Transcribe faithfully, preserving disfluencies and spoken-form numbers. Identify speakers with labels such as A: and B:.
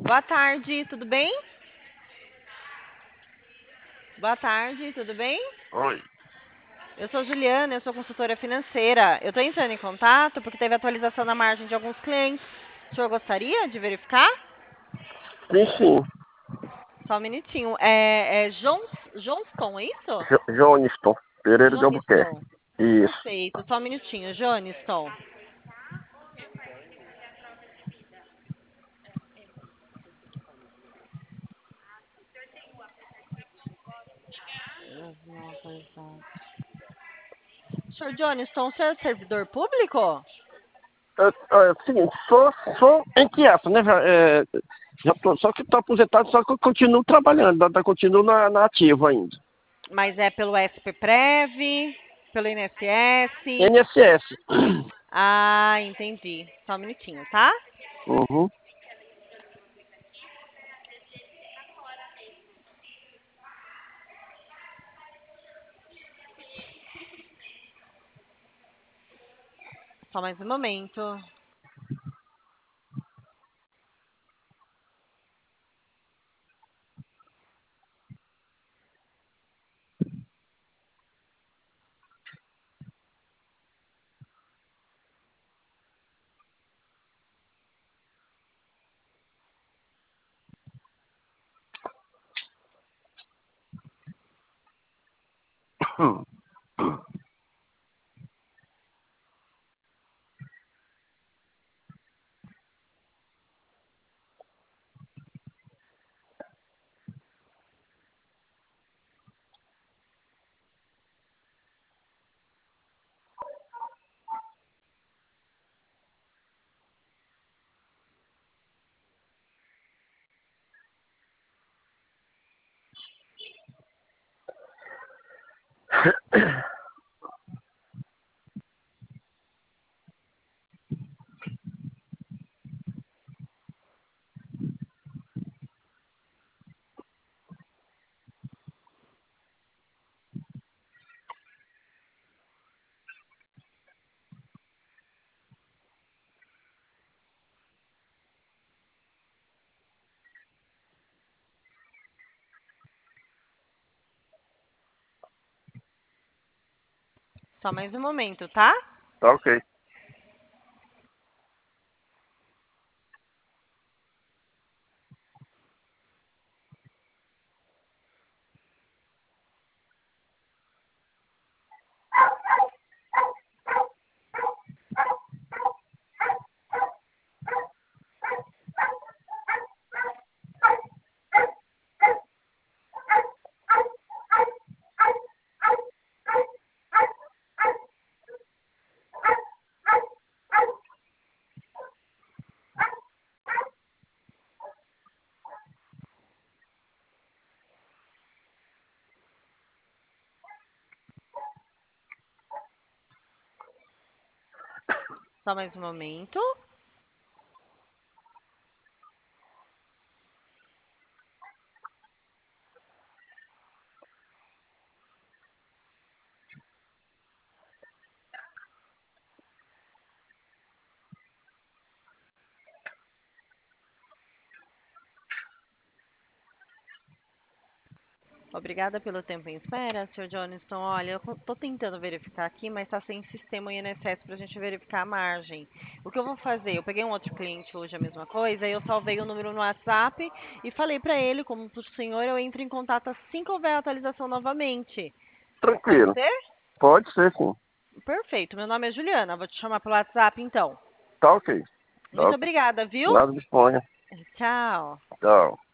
A: Boa tarde, tudo bem? Boa tarde, tudo bem?
B: Oi.
A: Eu sou Juliana, eu sou consultora financeira. Eu estou entrando em contato porque teve atualização na margem de alguns clientes. O senhor gostaria de verificar?
B: Sim, sim.
A: Só um minutinho. É, é Johns, Johnston, é isso?
B: Jo- Joniston Pereira de Albuquerque.
A: Joniston.
B: Isso.
A: Perfeito, só um minutinho. Joniston. Senhor Joniston, o senhor é servidor público?
B: É, é, é o seguinte, sou, sou entre aspas, né? já- É, já tô, só que estou aposentado, só que eu continuo trabalhando, ainda continuo na, na ativa ainda.
A: Mas é pelo SPPrev, pelo I N S S?
B: I N S S.
A: Ah, entendi. Só um minutinho, tá?
B: Uhum.
A: Só mais um momento. Só mais um momento, tá?
B: Tá ok.
A: Só mais um momento. Obrigada pelo tempo em espera, senhor Johnston. Olha, eu estou tentando verificar aqui, mas está sem sistema I N S S para a gente verificar a margem. O que eu vou fazer? Eu peguei um outro cliente hoje, a mesma coisa, aí eu salvei o número no WhatsApp e falei para ele, como para o senhor, eu entro em contato assim que houver a atualização novamente. Pode
B: Tranquilo.
A: ser?
B: Pode ser, sim.
A: Perfeito. Meu nome é Juliana. Vou te chamar pelo WhatsApp, então.
B: Tá ok. Tá
A: Muito
B: ok.
A: obrigada, viu?
B: Nada disponha.
A: Tchau.
B: Tchau.